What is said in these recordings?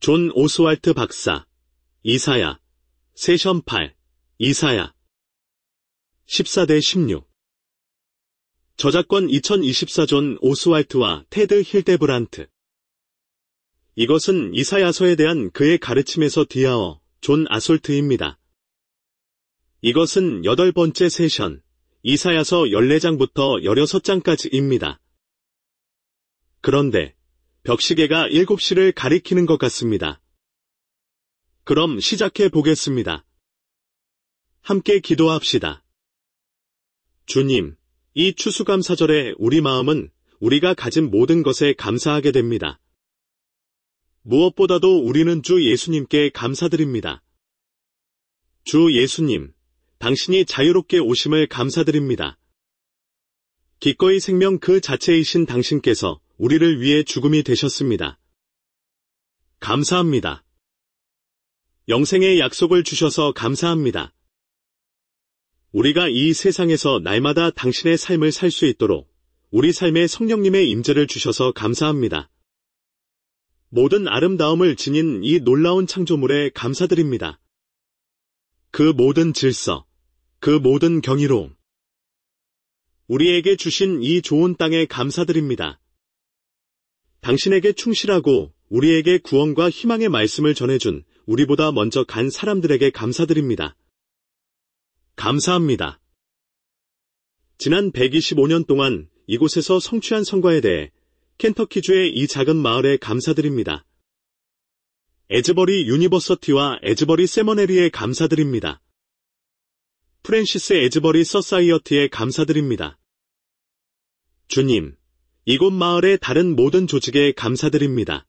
존 오스왈트 박사, 이사야, 세션 8, 이사야. 14-16. 저작권 2024 존 오스왈트와 테드 힐데브란트. 이것은 이사야서에 대한 그의 가르침에서 디아어, 존 아솔트입니다. 이것은 8번째 세션, 이사야서 14장부터 16장까지입니다. 그런데 벽시계가 7시를 가리키는 것 같습니다. 그럼 시작해 보겠습니다. 함께 기도합시다. 주님, 이 추수감사절에 우리 마음은 우리가 가진 모든 것에 감사하게 됩니다. 무엇보다도 우리는 주 예수님께 감사드립니다. 주 예수님, 당신이 자유롭게 오심을 감사드립니다. 기꺼이 생명 그 자체이신 당신께서 우리를 위해 죽음이 되셨습니다. 감사합니다. 영생의 약속을 주셔서 감사합니다. 우리가 이 세상에서 날마다 당신의 삶을 살 수 있도록 우리 삶에 성령님의 임재를 주셔서 감사합니다. 모든 아름다움을 지닌 이 놀라운 창조물에 감사드립니다. 그 모든 질서, 그 모든 경이로움, 우리에게 주신 이 좋은 땅에 감사드립니다. 당신에게 충실하고 우리에게 구원과 희망의 말씀을 전해준 우리보다 먼저 간 사람들에게 감사드립니다. 감사합니다. 지난 125년 동안 이곳에서 성취한 성과에 대해 켄터키주의 이 작은 마을에 감사드립니다. 에즈버리 유니버서티와 에즈버리 세머네리에 감사드립니다. 프랜시스 에즈버리 서사이어티에 감사드립니다. 주님, 이곳 마을의 다른 모든 조직에 감사드립니다.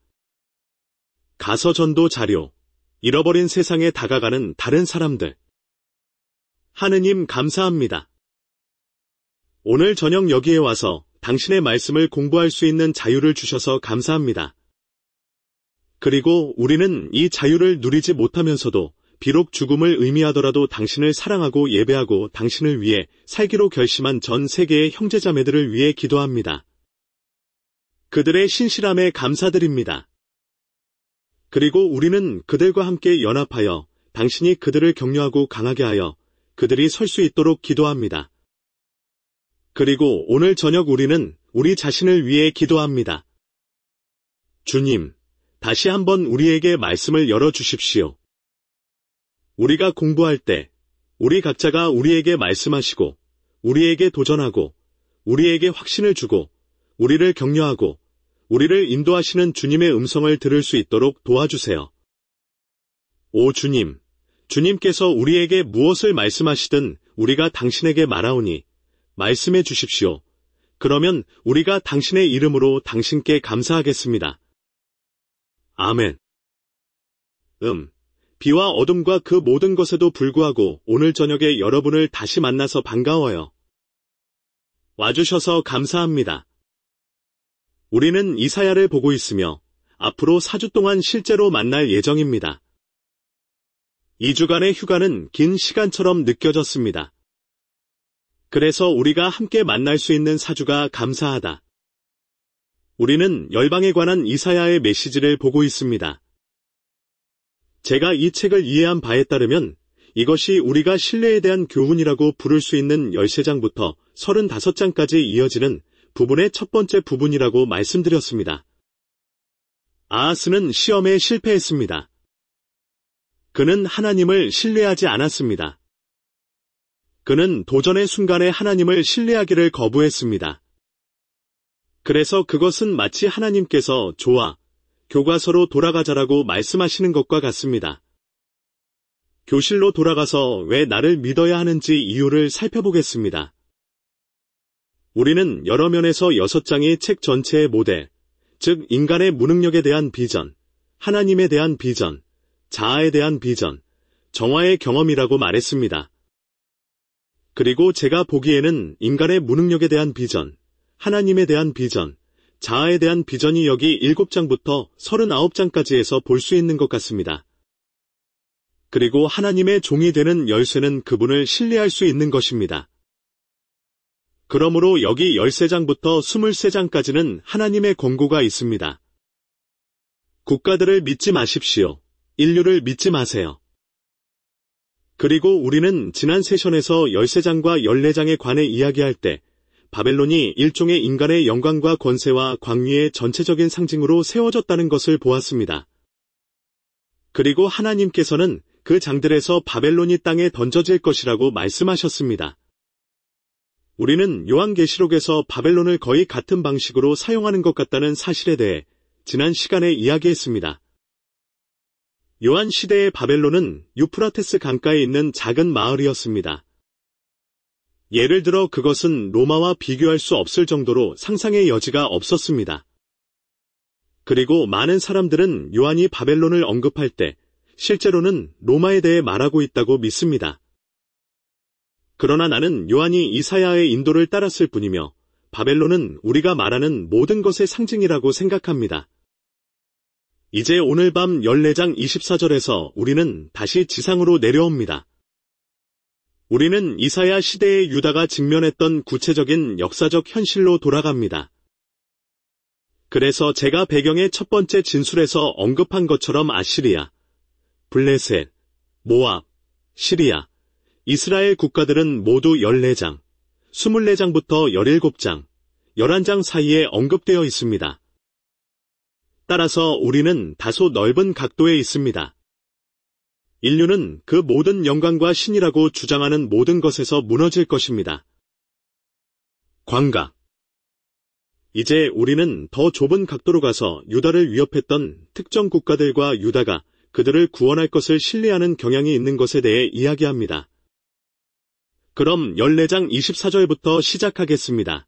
가서전도 자료, 잃어버린 세상에 다가가는 다른 사람들. 하느님 감사합니다. 오늘 저녁 여기에 와서 당신의 말씀을 공부할 수 있는 자유를 주셔서 감사합니다. 그리고 우리는 이 자유를 누리지 못하면서도 비록 죽음을 의미하더라도 당신을 사랑하고 예배하고 당신을 위해 살기로 결심한 전 세계의 형제자매들을 위해 기도합니다. 그들의 신실함에 감사드립니다. 그리고 우리는 그들과 함께 연합하여 당신이 그들을 격려하고 강하게 하여 그들이 설 수 있도록 기도합니다. 그리고 오늘 저녁 우리는 우리 자신을 위해 기도합니다. 주님, 다시 한번 우리에게 말씀을 열어주십시오. 우리가 공부할 때 우리 각자가 우리에게 말씀하시고 우리에게 도전하고 우리에게 확신을 주고 우리를 격려하고 우리를 인도하시는 주님의 음성을 들을 수 있도록 도와주세요. 오 주님, 주님께서 우리에게 무엇을 말씀하시든 우리가 당신에게 말하오니 말씀해 주십시오. 그러면 우리가 당신의 이름으로 당신께 감사하겠습니다. 아멘. 비와 어둠과 그 모든 것에도 불구하고 오늘 저녁에 여러분을 다시 만나서 반가워요. 와주셔서 감사합니다. 우리는 이사야를 보고 있으며 앞으로 4주 동안 실제로 만날 예정입니다. 2주간의 휴가는 긴 시간처럼 느껴졌습니다. 그래서 우리가 함께 만날 수 있는 4주가 감사하다. 우리는 열방에 관한 이사야의 메시지를 보고 있습니다. 제가 이 책을 이해한 바에 따르면 이것이 우리가 신뢰에 대한 교훈이라고 부를 수 있는 13장부터 35장까지 이어지는 부분의 첫 번째 부분이라고 말씀드렸습니다. 아하스는 시험에 실패했습니다. 그는 하나님을 신뢰하지 않았습니다. 그는 도전의 순간에 하나님을 신뢰하기를 거부했습니다. 그래서 그것은 마치 하나님께서 좋아, 교과서로 돌아가자라고 말씀하시는 것과 같습니다. 교실로 돌아가서 왜 나를 믿어야 하는지 이유를 살펴보겠습니다. 우리는 여러 면에서 6장이 책 전체의 모델, 즉 인간의 무능력에 대한 비전, 하나님에 대한 비전, 자아에 대한 비전, 정화의 경험이라고 말했습니다. 그리고 제가 보기에는 인간의 무능력에 대한 비전, 하나님에 대한 비전, 자아에 대한 비전이 여기 7장부터 39장까지에서 볼 수 있는 것 같습니다. 그리고 하나님의 종이 되는 열쇠는 그분을 신뢰할 수 있는 것입니다. 그러므로 여기 13장부터 23장까지는 하나님의 권고가 있습니다. 국가들을 믿지 마십시오. 인류를 믿지 마세요. 그리고 우리는 지난 세션에서 13장과 14장에 관해 이야기할 때 바벨론이 일종의 인간의 영광과 권세와 광위의 전체적인 상징으로 세워졌다는 것을 보았습니다. 그리고 하나님께서는 그 장들에서 바벨론이 땅에 던져질 것이라고 말씀하셨습니다. 우리는 요한계시록에서 바벨론을 거의 같은 방식으로 사용하는 것 같다는 사실에 대해 지난 시간에 이야기했습니다. 요한 시대의 바벨론은 유프라테스 강가에 있는 작은 마을이었습니다. 예를 들어 그것은 로마와 비교할 수 없을 정도로 상상의 여지가 없었습니다. 그리고 많은 사람들은 요한이 바벨론을 언급할 때 실제로는 로마에 대해 말하고 있다고 믿습니다. 그러나 나는 요한이 이사야의 인도를 따랐을 뿐이며 바벨론은 우리가 말하는 모든 것의 상징이라고 생각합니다. 이제 오늘 밤 14장 24절에서 우리는 다시 지상으로 내려옵니다. 우리는 이사야 시대의 유다가 직면했던 구체적인 역사적 현실로 돌아갑니다. 그래서 제가 배경의 첫 번째 진술에서 언급한 것처럼 아시리아, 블레셋, 모압, 시리아, 이스라엘 국가들은 모두 14장, 24장부터 17장, 11장 사이에 언급되어 있습니다. 따라서 우리는 다소 넓은 각도에 있습니다. 인류는 그 모든 영광과 신이라고 주장하는 모든 것에서 무너질 것입니다. 광각. 이제 우리는 더 좁은 각도로 가서 유다를 위협했던 특정 국가들과 유다가 그들을 구원할 것을 신뢰하는 경향이 있는 것에 대해 이야기합니다. 그럼 14장 24절부터 시작하겠습니다.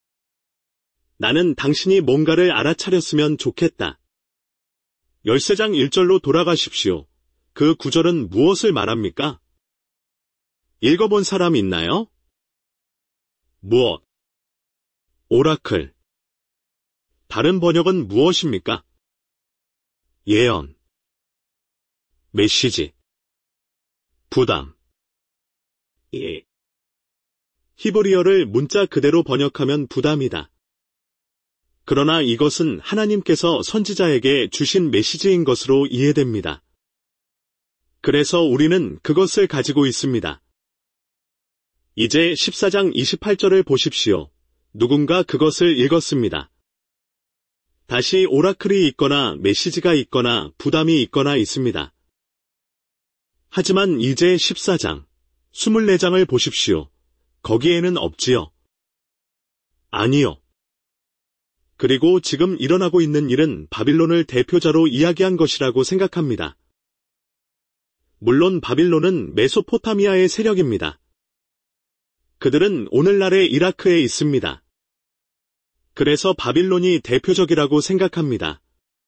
나는 당신이 뭔가를 알아차렸으면 좋겠다. 13장 1절로 돌아가십시오. 그 구절은 무엇을 말합니까? 읽어본 사람 있나요? 무엇? 오라클. 다른 번역은 무엇입니까? 예언. 메시지. 부담. 예. 히브리어를 문자 그대로 번역하면 부담이다. 그러나 이것은 하나님께서 선지자에게 주신 메시지인 것으로 이해됩니다. 그래서 우리는 그것을 가지고 있습니다. 이제 14장 28절을 보십시오. 누군가 그것을 읽었습니다. 다시 오라클이 있거나 메시지가 있거나 부담이 있거나 있습니다. 하지만 이제 14장, 24장을 보십시오. 거기에는 없지요. 아니요. 그리고 지금 일어나고 있는 일은 바빌론을 대표자로 이야기한 것이라고 생각합니다. 물론 바빌론은 메소포타미아의 세력입니다. 그들은 오늘날의 이라크에 있습니다. 그래서 바빌론이 대표적이라고 생각합니다.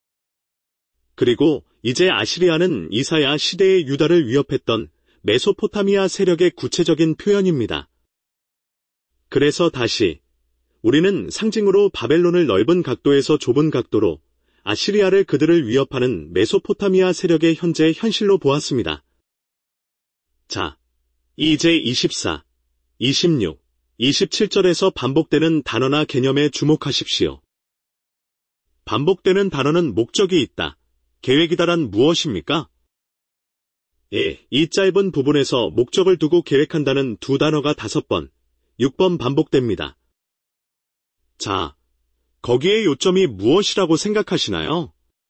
그리고 이제 아시리아는 이사야 시대의 유다를 위협했던 메소포타미아 세력의 구체적인 표현입니다. 그래서 다시 우리는 상징으로 바벨론을 넓은 각도에서 좁은 각도로 아시리아를 그들을 위협하는 메소포타미아 세력의 현재 현실로 보았습니다. 자, 이제 24, 26, 27절에서 반복되는 단어나 개념에 주목하십시오. 반복되는 단어는 목적이 있다, 계획이다란 무엇입니까? 예, 이 짧은 부분에서 목적을 두고 계획한다는 두 단어가 5번, 6번 반복됩니다. 자, 거기에 요점이 무엇이라고 생각하시나요?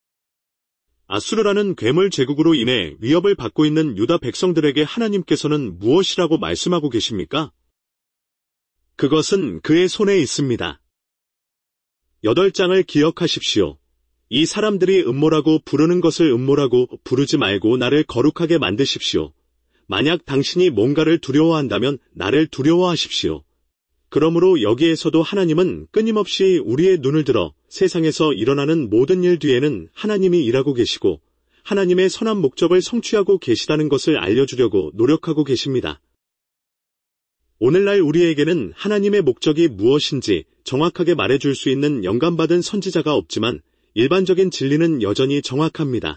아수르라는 괴물 제국으로 인해 위협을 받고 있는 유다 백성들에게 하나님께서는 무엇이라고 말씀하고 계십니까? 그것은 그의 손에 있습니다. 8장을 기억하십시오. 이 사람들이 음모라고 부르는 것을 음모라고 부르지 말고 나를 거룩하게 만드십시오. 만약 당신이 뭔가를 두려워한다면 나를 두려워하십시오. 그러므로 여기에서도 하나님은 끊임없이 우리의 눈을 들어 세상에서 일어나는 모든 일 뒤에는 하나님이 일하고 계시고 하나님의 선한 목적을 성취하고 계시다는 것을 알려주려고 노력하고 계십니다. 오늘날 우리에게는 하나님의 목적이 무엇인지 정확하게 말해줄 수 있는 영감받은 선지자가 없지만 일반적인 진리는 여전히 정확합니다.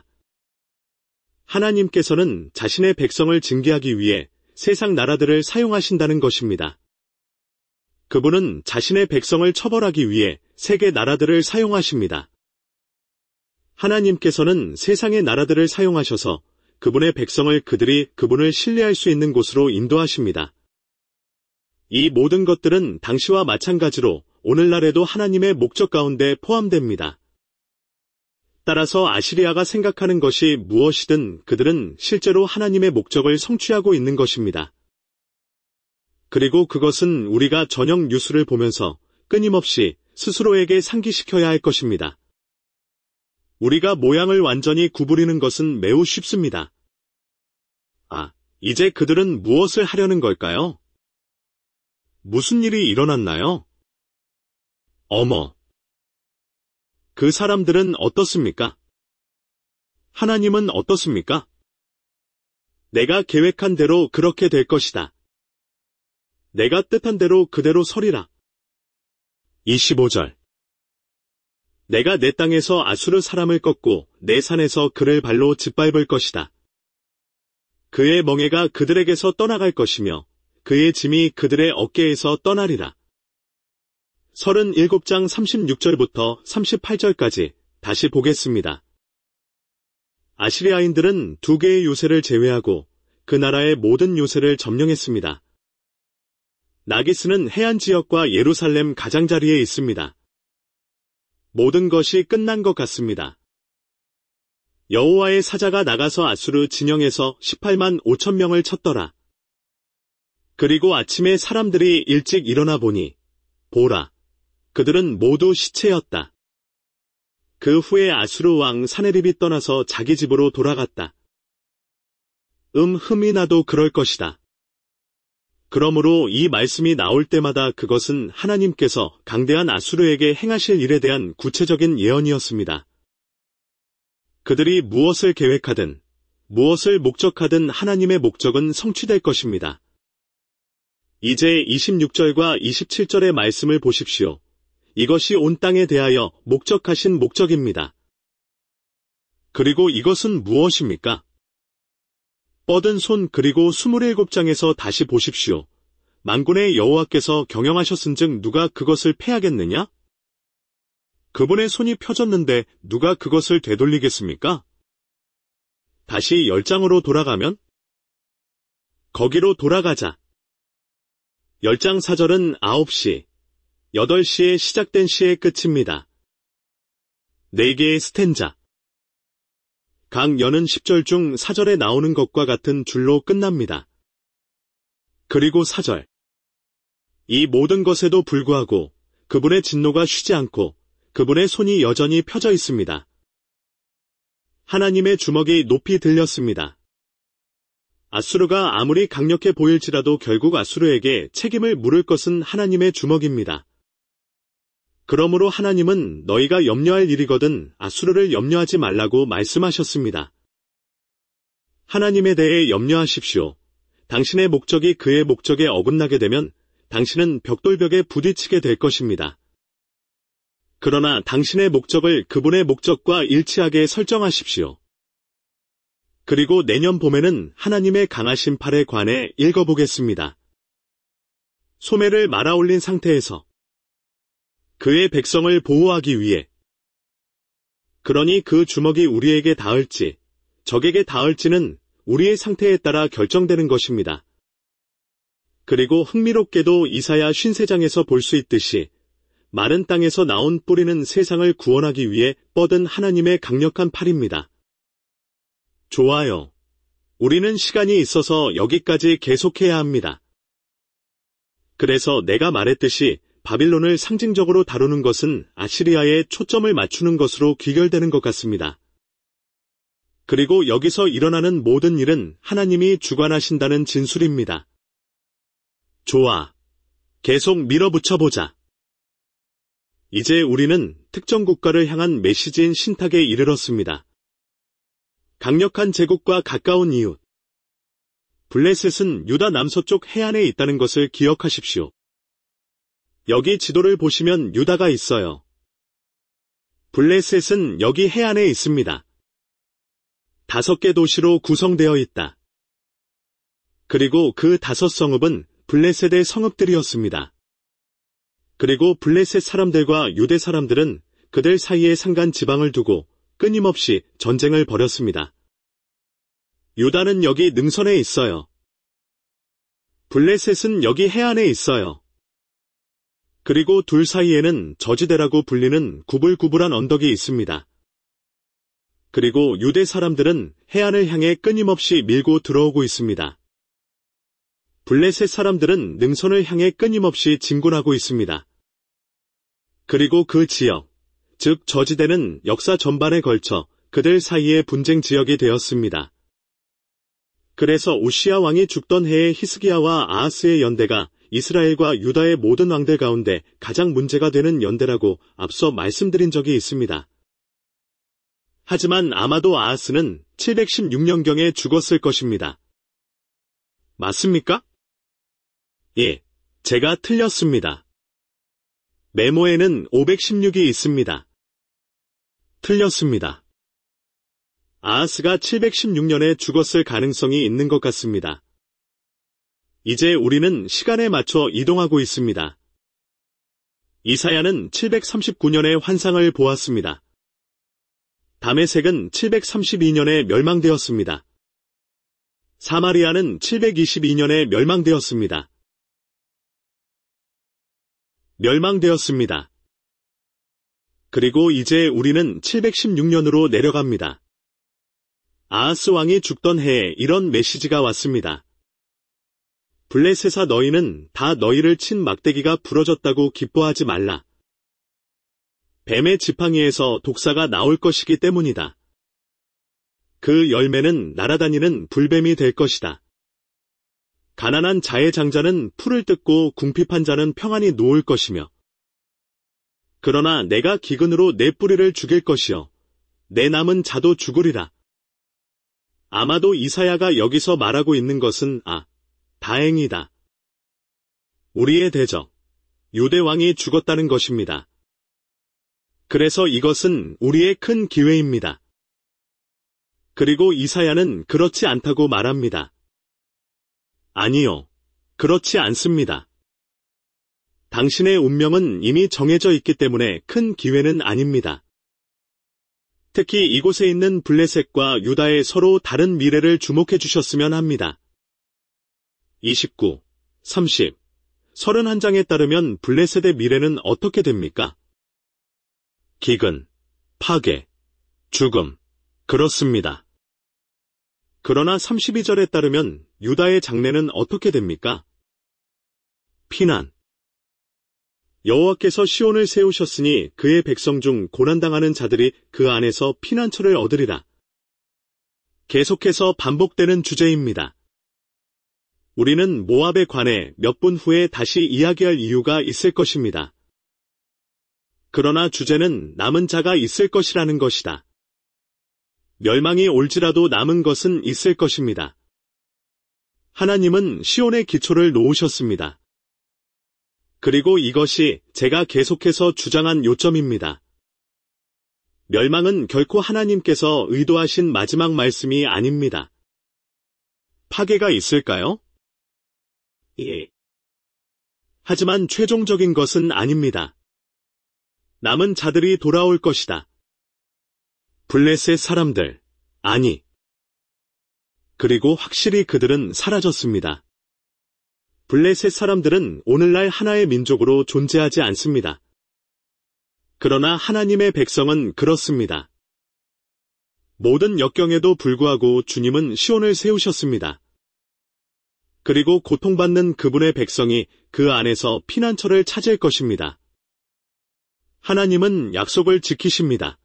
하나님께서는 자신의 백성을 징계하기 위해 세상 나라들을 사용하신다는 것입니다. 그분은 자신의 백성을 처벌하기 위해 세계 나라들을 사용하십니다. 하나님께서는 세상의 나라들을 사용하셔서 그분의 백성을 그들이 그분을 신뢰할 수 있는 곳으로 인도하십니다. 이 모든 것들은 당시와 마찬가지로 오늘날에도 하나님의 목적 가운데 포함됩니다. 따라서 아시리아가 생각하는 것이 무엇이든 그들은 실제로 하나님의 목적을 성취하고 있는 것입니다. 그리고 그것은 우리가 저녁 뉴스를 보면서 끊임없이 스스로에게 상기시켜야 할 것입니다. 우리가 모양을 완전히 구부리는 것은 매우 쉽습니다. 이제 그들은 무엇을 하려는 걸까요? 무슨 일이 일어났나요? 어머! 그 사람들은 어떻습니까? 하나님은 어떻습니까? 내가 계획한 대로 그렇게 될 것이다. 내가 뜻한 대로 그대로 서리라. 25절. 내가 내 땅에서 아수르 사람을 꺾고 내 산에서 그를 발로 짓밟을 것이다. 그의 멍에가 그들에게서 떠나갈 것이며 그의 짐이 그들의 어깨에서 떠나리라. 37장 36절부터 38절까지 다시 보겠습니다. 아시리아인들은 2개의 요새를 제외하고 그 나라의 모든 요새를 점령했습니다. 나기스는 해안 지역과 예루살렘 가장자리에 있습니다. 모든 것이 끝난 것 같습니다. 여호와의 사자가 나가서 아수르 진영에서 18만 5천 명을 쳤더라. 그리고 아침에 사람들이 일찍 일어나 보니 보라, 그들은 모두 시체였다. 그 후에 아수르 왕 사네립이 떠나서 자기 집으로 돌아갔다. 흠이 나도 그럴 것이다. 그러므로 이 말씀이 나올 때마다 그것은 하나님께서 강대한 아수르에게 행하실 일에 대한 구체적인 예언이었습니다. 그들이 무엇을 계획하든, 무엇을 목적하든 하나님의 목적은 성취될 것입니다. 이제 26절과 27절의 말씀을 보십시오. 이것이 온 땅에 대하여 목적하신 목적입니다. 그리고 이것은 무엇입니까? 뻗은 손 그리고 27장에서 다시 보십시오. 만군의 여호와께서 경영하셨은즉 누가 그것을 패하겠느냐? 그분의 손이 펴졌는데 누가 그것을 되돌리겠습니까? 다시 10장으로 돌아가면? 거기로 돌아가자. 10장 4절은 9시, 8시에 시작된 시의 끝입니다. 4개의 스탠자. 각 여는 10절 중 4절에 나오는 것과 같은 줄로 끝납니다. 그리고 4절. 이 모든 것에도 불구하고 그분의 진노가 쉬지 않고 그분의 손이 여전히 펴져 있습니다. 하나님의 주먹이 높이 들렸습니다. 아수르가 아무리 강력해 보일지라도 결국 아수르에게 책임을 물을 것은 하나님의 주먹입니다. 그러므로 하나님은 너희가 염려할 일이거든 아수르를 염려하지 말라고 말씀하셨습니다. 하나님에 대해 염려하십시오. 당신의 목적이 그의 목적에 어긋나게 되면 당신은 벽돌벽에 부딪히게 될 것입니다. 그러나 당신의 목적을 그분의 목적과 일치하게 설정하십시오. 그리고 내년 봄에는 하나님의 강하신 팔에 관해 읽어보겠습니다. 소매를 말아 올린 상태에서 그의 백성을 보호하기 위해. 그러니 그 주먹이 우리에게 닿을지 적에게 닿을지는 우리의 상태에 따라 결정되는 것입니다. 그리고 흥미롭게도 이사야 53장에서 볼 수 있듯이 마른 땅에서 나온 뿌리는 세상을 구원하기 위해 뻗은 하나님의 강력한 팔입니다. 좋아요. 우리는 시간이 있어서 여기까지 계속해야 합니다. 그래서 내가 말했듯이 바빌론을 상징적으로 다루는 것은 아시리아에 초점을 맞추는 것으로 귀결되는 것 같습니다. 그리고 여기서 일어나는 모든 일은 하나님이 주관하신다는 진술입니다. 좋아. 계속 밀어붙여보자. 이제 우리는 특정 국가를 향한 메시지인 신탁에 이르렀습니다. 강력한 제국과 가까운 이웃. 블레셋은 유다 남서쪽 해안에 있다는 것을 기억하십시오. 여기 지도를 보시면 유다가 있어요. 블레셋은 여기 해안에 있습니다. 5개 도시로 구성되어 있다. 그리고 그 5성읍은 블레셋의 성읍들이었습니다. 그리고 블레셋 사람들과 유대 사람들은 그들 사이에 산간 지방을 두고 끊임없이 전쟁을 벌였습니다. 유다는 여기 능선에 있어요. 블레셋은 여기 해안에 있어요. 그리고 둘 사이에는 저지대라고 불리는 구불구불한 언덕이 있습니다. 그리고 유대 사람들은 해안을 향해 끊임없이 밀고 들어오고 있습니다. 블레셋 사람들은 능선을 향해 끊임없이 진군하고 있습니다. 그리고 그 지역, 즉 저지대는 역사 전반에 걸쳐 그들 사이의 분쟁 지역이 되었습니다. 그래서 우시야 왕이 죽던 해에 히스기야와 아하스의 연대가 이스라엘과 유다의 모든 왕들 가운데 가장 문제가 되는 연대라고 앞서 말씀드린 적이 있습니다. 하지만 아마도 아하스는 716년경에 죽었을 것입니다. 맞습니까? 예, 제가 틀렸습니다. 메모에는 516이 있습니다. 틀렸습니다. 아하스가 716년에 죽었을 가능성이 있는 것 같습니다. 이제 우리는 시간에 맞춰 이동하고 있습니다. 이사야는 739년에 환상을 보았습니다. 다메섹은 732년에 멸망되었습니다. 사마리아는 722년에 멸망되었습니다. 그리고 이제 우리는 716년으로 내려갑니다. 아하스 왕이 죽던 해에 이런 메시지가 왔습니다. 블레셋아 너희는 다 너희를 친 막대기가 부러졌다고 기뻐하지 말라. 뱀의 지팡이에서 독사가 나올 것이기 때문이다. 그 열매는 날아다니는 불뱀이 될 것이다. 가난한 자의 장자는 풀을 뜯고 궁핍한 자는 평안히 누울 것이며 그러나 내가 기근으로 내 뿌리를 죽일 것이요 내 남은 자도 죽으리라. 아마도 이사야가 여기서 말하고 있는 것은 다행이다. 우리의 대적, 유대 왕이 죽었다는 것입니다. 그래서 이것은 우리의 큰 기회입니다. 그리고 이사야는 그렇지 않다고 말합니다. 아니요, 그렇지 않습니다. 당신의 운명은 이미 정해져 있기 때문에 큰 기회는 아닙니다. 특히 이곳에 있는 블레셋과 유다의 서로 다른 미래를 주목해 주셨으면 합니다. 29, 30, 31장에 따르면 블레셋의 미래는 어떻게 됩니까? 기근, 파괴, 죽음, 그렇습니다. 그러나 32절에 따르면 유다의 장래는 어떻게 됩니까? 피난. 여호와께서 시온을 세우셨으니 그의 백성 중 고난당하는 자들이 그 안에서 피난처를 얻으리라. 계속해서 반복되는 주제입니다. 우리는 모압에 관해 몇 분 후에 다시 이야기할 이유가 있을 것입니다. 그러나 주제는 남은 자가 있을 것이라는 것이다. 멸망이 올지라도 남은 것은 있을 것입니다. 하나님은 시온의 기초를 놓으셨습니다. 그리고 이것이 제가 계속해서 주장한 요점입니다. 멸망은 결코 하나님께서 의도하신 마지막 말씀이 아닙니다. 파괴가 있을까요? 예. 하지만 최종적인 것은 아닙니다. 남은 자들이 돌아올 것이다. 블레셋 사람들, 아니. 그리고 확실히 그들은 사라졌습니다. 블레셋 사람들은 오늘날 하나의 민족으로 존재하지 않습니다. 그러나 하나님의 백성은 그렇습니다. 모든 역경에도 불구하고 주님은 시온을 세우셨습니다. 그리고 고통받는 그분의 백성이 그 안에서 피난처를 찾을 것입니다. 하나님은 약속을 지키십니다.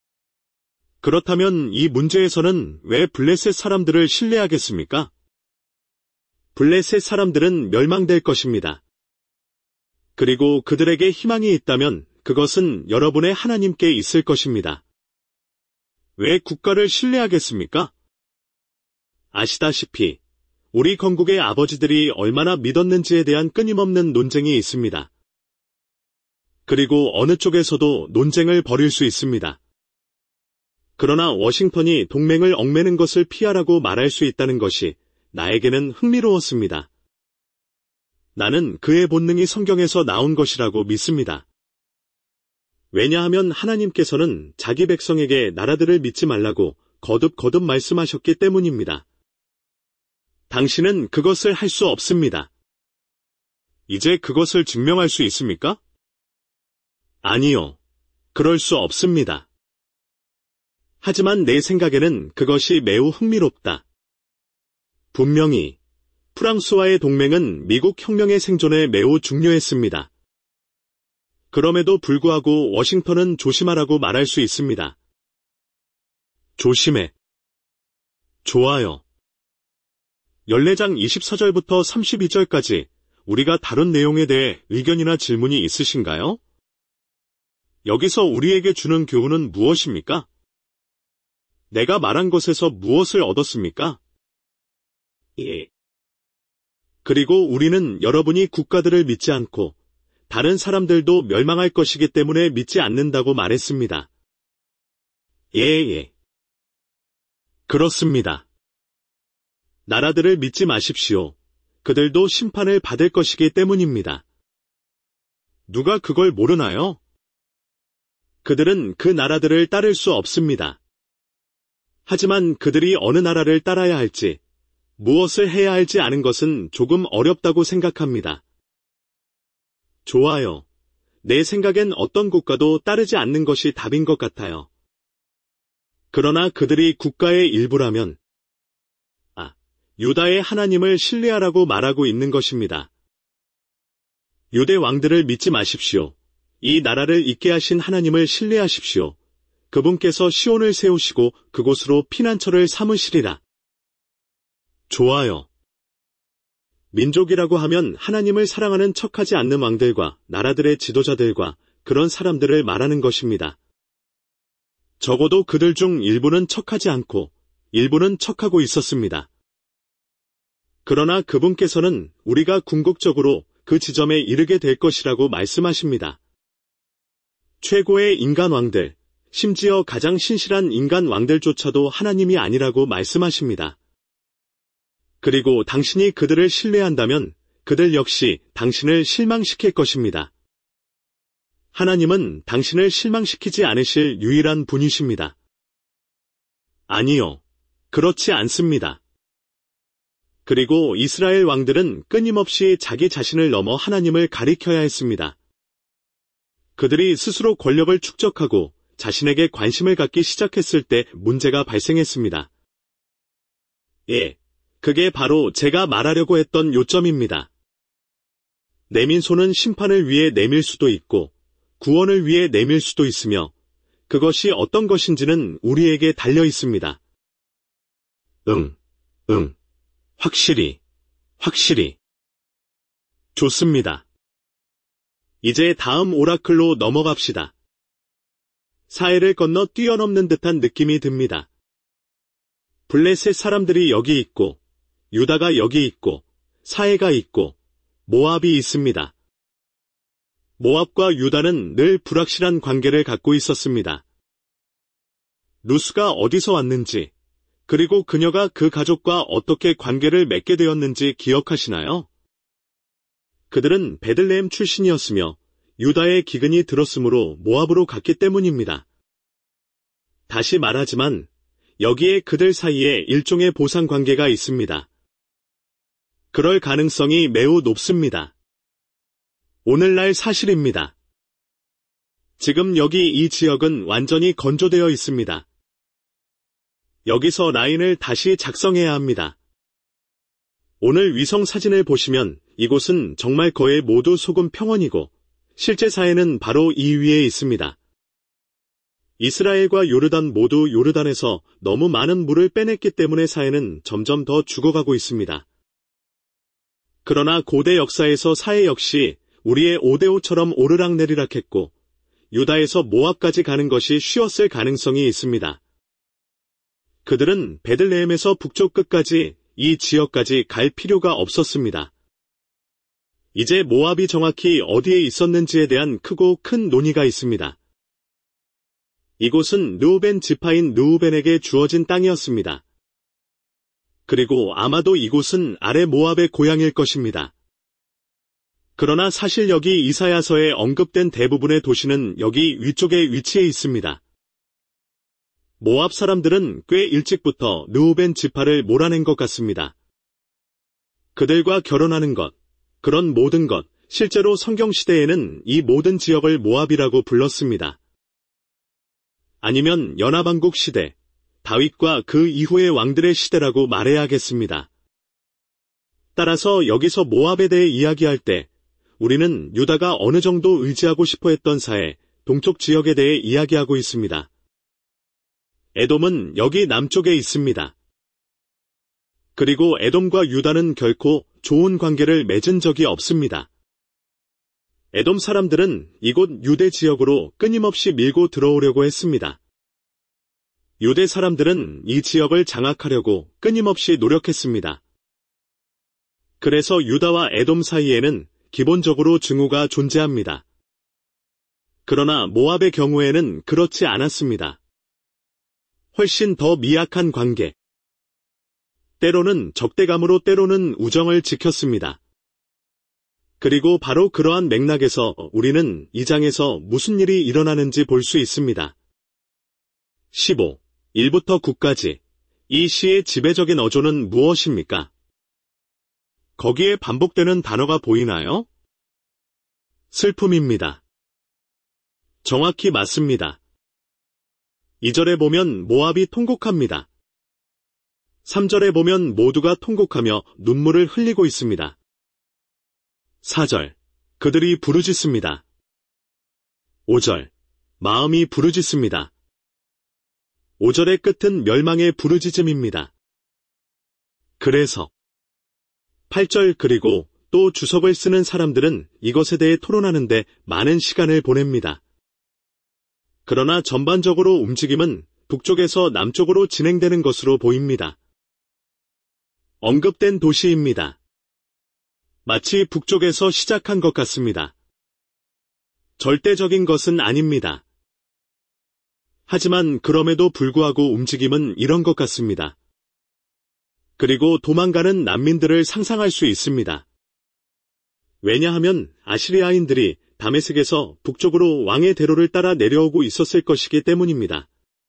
그렇다면 이 문제에서는 왜 블레셋 사람들을 신뢰하겠습니까? 블레셋 사람들은 멸망될 것입니다. 그리고 그들에게 희망이 있다면 그것은 여러분의 하나님께 있을 것입니다. 왜 국가를 신뢰하겠습니까? 아시다시피 우리 건국의 아버지들이 얼마나 믿었는지에 대한 끊임없는 논쟁이 있습니다. 그리고 어느 쪽에서도 논쟁을 벌일 수 있습니다. 그러나 워싱턴이 동맹을 얽매는 것을 피하라고 말할 수 있다는 것이 나에게는 흥미로웠습니다. 나는 그의 본능이 성경에서 나온 것이라고 믿습니다. 왜냐하면 하나님께서는 자기 백성에게 나라들을 믿지 말라고 거듭거듭 말씀하셨기 때문입니다. 당신은 그것을 할 수 없습니다. 이제 그것을 증명할 수 있습니까? 아니요. 그럴 수 없습니다. 하지만 내 생각에는 그것이 매우 흥미롭다. 분명히 프랑스와의 동맹은 미국 혁명의 생존에 매우 중요했습니다. 그럼에도 불구하고 워싱턴은 조심하라고 말할 수 있습니다. 조심해. 좋아요. 14장 24절부터 32절까지 우리가 다룬 내용에 대해 의견이나 질문이 있으신가요? 여기서 우리에게 주는 교훈은 무엇입니까? 내가 말한 것에서 무엇을 얻었습니까? 예. 그리고 우리는 여러분이 국가들을 믿지 않고 다른 사람들도 멸망할 것이기 때문에 믿지 않는다고 말했습니다. 예. 그렇습니다. 나라들을 믿지 마십시오. 그들도 심판을 받을 것이기 때문입니다. 누가 그걸 모르나요? 그들은 그 나라들을 따를 수 없습니다. 하지만 그들이 어느 나라를 따라야 할지, 무엇을 해야 할지 아는 것은 조금 어렵다고 생각합니다. 좋아요. 내 생각엔 어떤 국가도 따르지 않는 것이 답인 것 같아요. 그러나 그들이 국가의 일부라면, 유다의 하나님을 신뢰하라고 말하고 있는 것입니다. 유대 왕들을 믿지 마십시오. 이 나라를 있게 하신 하나님을 신뢰하십시오. 그분께서 시온을 세우시고 그곳으로 피난처를 삼으시리라. 좋아요. 민족이라고 하면 하나님을 사랑하는 척하지 않는 왕들과 나라들의 지도자들과 그런 사람들을 말하는 것입니다. 적어도 그들 중 일부는 척하지 않고 일부는 척하고 있었습니다. 그러나 그분께서는 우리가 궁극적으로 그 지점에 이르게 될 것이라고 말씀하십니다. 최고의 인간 왕들, 심지어 가장 신실한 인간 왕들조차도 하나님이 아니라고 말씀하십니다. 그리고 당신이 그들을 신뢰한다면 그들 역시 당신을 실망시킬 것입니다. 하나님은 당신을 실망시키지 않으실 유일한 분이십니다. 아니요, 그렇지 않습니다. 그리고 이스라엘 왕들은 끊임없이 자기 자신을 넘어 하나님을 가리켜야 했습니다. 그들이 스스로 권력을 축적하고 자신에게 관심을 갖기 시작했을 때 문제가 발생했습니다. 예, 그게 바로 제가 말하려고 했던 요점입니다. 내민 손은 심판을 위해 내밀 수도 있고 구원을 위해 내밀 수도 있으며 그것이 어떤 것인지는 우리에게 달려 있습니다. 확실히. 좋습니다. 이제 다음 오라클로 넘어갑시다. 사해를 건너 뛰어넘는 듯한 느낌이 듭니다. 블레셋 사람들이 여기 있고, 유다가 여기 있고, 사해가 있고, 모압이 있습니다. 모압과 유다는 늘 불확실한 관계를 갖고 있었습니다. 루스가 어디서 왔는지, 그리고 그녀가 그 가족과 어떻게 관계를 맺게 되었는지 기억하시나요? 그들은 베들레헴 출신이었으며 유다의 기근이 들었으므로 모압으로 갔기 때문입니다. 다시 말하지만 여기에 그들 사이에 일종의 보상 관계가 있습니다. 그럴 가능성이 매우 높습니다. 오늘날 사실입니다. 지금 여기 이 지역은 완전히 건조되어 있습니다. 여기서 라인을 다시 작성해야 합니다. 오늘 위성 사진을 보시면 이곳은 정말 거의 모두 소금 평원이고 실제 사해는 바로 이 위에 있습니다. 이스라엘과 요르단 모두 요르단에서 너무 많은 물을 빼냈기 때문에 사해는 점점 더 죽어가고 있습니다. 그러나 고대 역사에서 사해 역시 우리의 오데오처럼 오르락내리락 했고 유다에서 모압까지 가는 것이 쉬웠을 가능성이 있습니다. 그들은 베들레헴에서 북쪽 끝까지 이 지역까지 갈 필요가 없었습니다. 이제 모압이 정확히 어디에 있었는지에 대한 크고 큰 논의가 있습니다. 이곳은 르우벤 지파인 르우벤에게 주어진 땅이었습니다. 그리고 아마도 이곳은 아래 모압의 고향일 것입니다. 그러나 사실 여기 이사야서에 언급된 대부분의 도시는 여기 위쪽에 위치해 있습니다. 모압 사람들은 꽤 일찍부터 르우벤 지파를 몰아낸 것 같습니다. 그들과 결혼하는 것, 그런 모든 것, 실제로 성경시대에는 이 모든 지역을 모압이라고 불렀습니다. 아니면 연합왕국 시대, 다윗과 그 이후의 왕들의 시대라고 말해야겠습니다. 따라서 여기서 모압에 대해 이야기할 때 우리는 유다가 어느 정도 의지하고 싶어 했던 사해, 동쪽 지역에 대해 이야기하고 있습니다. 에돔은 여기 남쪽에 있습니다. 그리고 에돔과 유다는 결코 좋은 관계를 맺은 적이 없습니다. 에돔 사람들은 이곳 유대 지역으로 끊임없이 밀고 들어오려고 했습니다. 유대 사람들은 이 지역을 장악하려고 끊임없이 노력했습니다. 그래서 유다와 에돔 사이에는 기본적으로 증오가 존재합니다. 그러나 모압의 경우에는 그렇지 않았습니다. 훨씬 더 미약한 관계. 때로는 적대감으로 때로는 우정을 지켰습니다. 그리고 바로 그러한 맥락에서 우리는 이 장에서 무슨 일이 일어나는지 볼 수 있습니다. 15. 1부터 9까지. 이 시의 지배적인 어조는 무엇입니까? 거기에 반복되는 단어가 보이나요? 슬픔입니다. 정확히 맞습니다. 2절에 보면 모압이 통곡합니다. 3절에 보면 모두가 통곡하며 눈물을 흘리고 있습니다. 4절, 그들이 부르짖습니다. 5절, 마음이 부르짖습니다. 5절의 끝은 멸망의 부르짖음입니다. 그래서 8절 그리고 또 주석을 쓰는 사람들은 이것에 대해 토론하는데 많은 시간을 보냅니다. 그러나 전반적으로 움직임은 북쪽에서 남쪽으로 진행되는 것으로 보입니다. 언급된 도시입니다. 마치 북쪽에서 시작한 것 같습니다. 절대적인 것은 아닙니다. 하지만 그럼에도 불구하고 움직임은 이런 것 같습니다. 그리고 도망가는 난민들을 상상할 수 있습니다. 왜냐하면 아시리아인들이 다메섹에서 북쪽으로 왕의 대로를 따라 내려오고 있었을 것이기 때문입니다.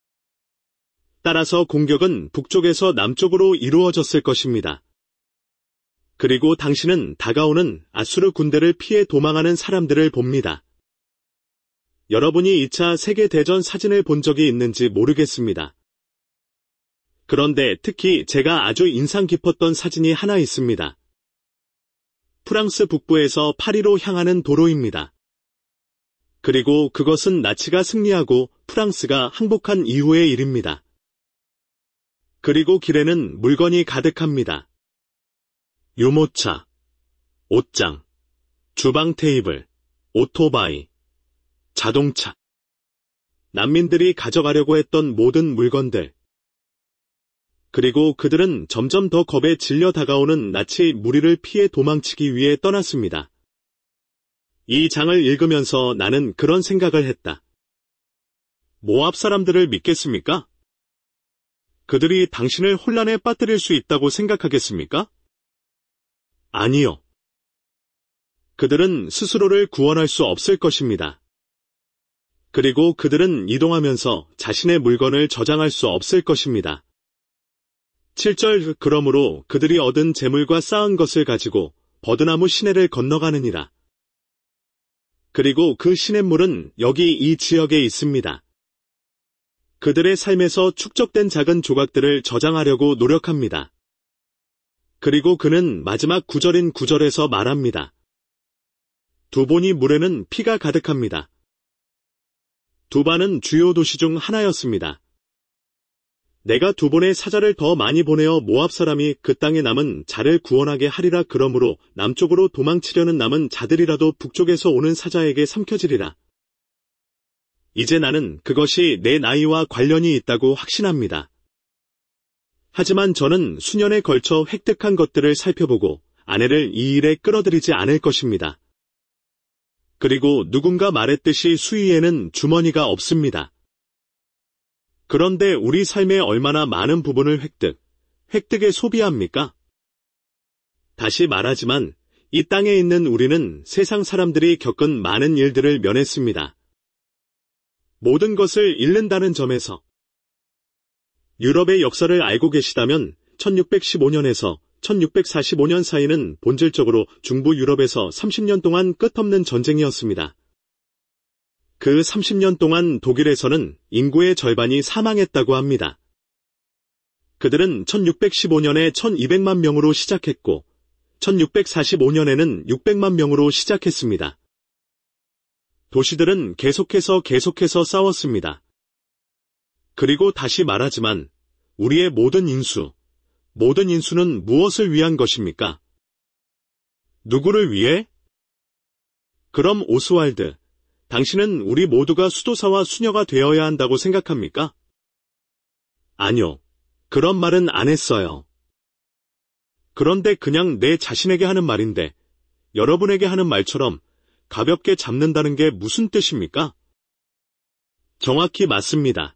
따라서 공격은 북쪽에서 남쪽으로 이루어졌을 것입니다. 그리고 당신은 다가오는 아수르 군대를 피해 도망하는 사람들을 봅니다. 여러분이 2차 세계대전 사진을 본 적이 있는지 모르겠습니다. 그런데 특히 제가 아주 인상 깊었던 사진이 하나 있습니다. 프랑스 북부에서 파리로 향하는 도로입니다. 그리고 그것은 나치가 승리하고 프랑스가 항복한 이후의 일입니다. 그리고 길에는 물건이 가득합니다. 유모차, 옷장, 주방 테이블, 오토바이, 자동차. 난민들이 가져가려고 했던 모든 물건들. 그리고 그들은 점점 더 겁에 질려 다가오는 나치 무리를 피해 도망치기 위해 떠났습니다. 이 장을 읽으면서 나는 그런 생각을 했다. 모압 사람들을 믿겠습니까? 그들이 당신을 혼란에 빠뜨릴 수 있다고 생각하겠습니까? 아니요. 그들은 스스로를 구원할 수 없을 것입니다. 그리고 그들은 이동하면서 자신의 물건을 저장할 수 없을 것입니다. 7절 그러므로 그들이 얻은 재물과 쌓은 것을 가지고 버드나무 시내를 건너가느니라. 그리고 그 시냇물은 여기 이 지역에 있습니다. 그들의 삶에서 축적된 작은 조각들을 저장하려고 노력합니다. 그리고 그는 마지막 9절인 9절에서 말합니다. 두 보니 물에는 피가 가득합니다. 두바는 주요 도시 중 하나였습니다. 내가 두 번의 사자를 더 많이 보내어 모압 사람이 그 땅에 남은 자를 구원하게 하리라. 그러므로 남쪽으로 도망치려는 남은 자들이라도 북쪽에서 오는 사자에게 삼켜지리라. 이제 나는 그것이 내 나이와 관련이 있다고 확신합니다. 하지만 저는 수년에 걸쳐 획득한 것들을 살펴보고 아내를 이 일에 끌어들이지 않을 것입니다. 그리고 누군가 말했듯이 수위에는 주머니가 없습니다. 그런데 우리 삶의 얼마나 많은 부분을 획득에 소비합니까? 다시 말하지만 이 땅에 있는 우리는 세상 사람들이 겪은 많은 일들을 면했습니다. 모든 것을 잃는다는 점에서 유럽의 역사를 알고 계시다면 1615년에서 1645년 사이는 본질적으로 중부 유럽에서 30년 동안 끝없는 전쟁이었습니다. 그 30년 동안 독일에서는 인구의 절반이 사망했다고 합니다. 그들은 1615년에 1200만 명으로 시작했고 1645년에는 600만 명으로 시작했습니다. 도시들은 계속해서 싸웠습니다. 그리고 다시 말하지만 우리의 모든 인수는 무엇을 위한 것입니까? 누구를 위해? 그럼 오스왈드, 당신은 우리 모두가 수도사와 수녀가 되어야 한다고 생각합니까? 아니요. 그런 말은 안 했어요. 그런데 그냥 내 자신에게 하는 말인데 여러분에게 하는 말처럼 가볍게 잡는다는 게 무슨 뜻입니까? 정확히 맞습니다.